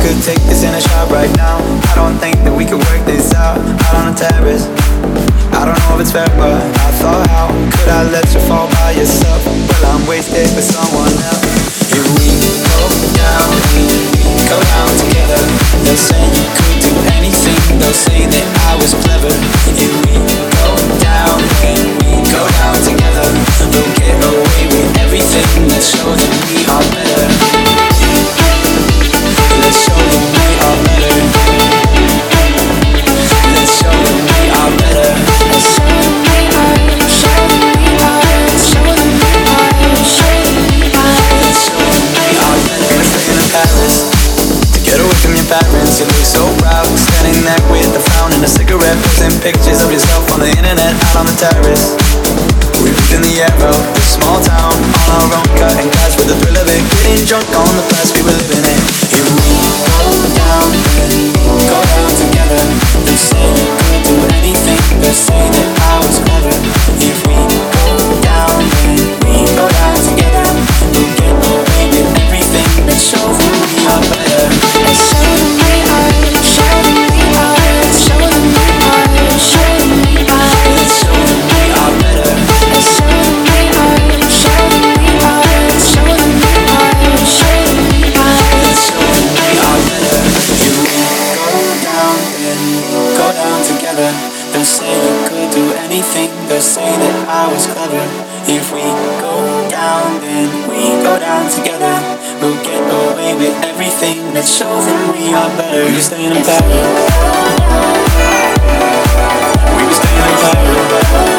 could take this in a shot right now. I don't think that we could work this out on the terrace. I don't know if it's fair, but I thought, how could I let you fall by yourself? Well, I'm wasted with someone else. If we go down, we go down together. They'll say you could do anything. They'll say that I was clever. If we go down, we go down together. We'll get away with everything. Let's show them we are better. Let's show them we are better. Let's show them we are better. Let's show them we are. Show them we are. Show them we are. Show them we are. Let's show them we are better. We're staying in Paris to get away from your parents. You look so proud, standing there with a frown and a cigarette, posting pictures of yourself on the internet, out on the terrace. We breathe in the air of this small town, on our own, cutting glass with the thrill of it, getting drunk on the past we were living in. If we go down, then we go down together. They'll say you could do anything. They'll say that I was clever. If we go down, then we go down together. We'll get away with everything. Let's show them we are better. Let's show them we are. Show them we are. Show them we are. Show them we are. Let's show them we are better. Let's show them we are. Show them we are. Show them we are. Show them we are. Let's show them we are better. If we go down, then we go down together. They'll say you could do anything. They'll say that I was clever. If we go down, then we go down together. We'll get away with everything. Let's show them we are better. We were staying in Paris. We were staying in Paris.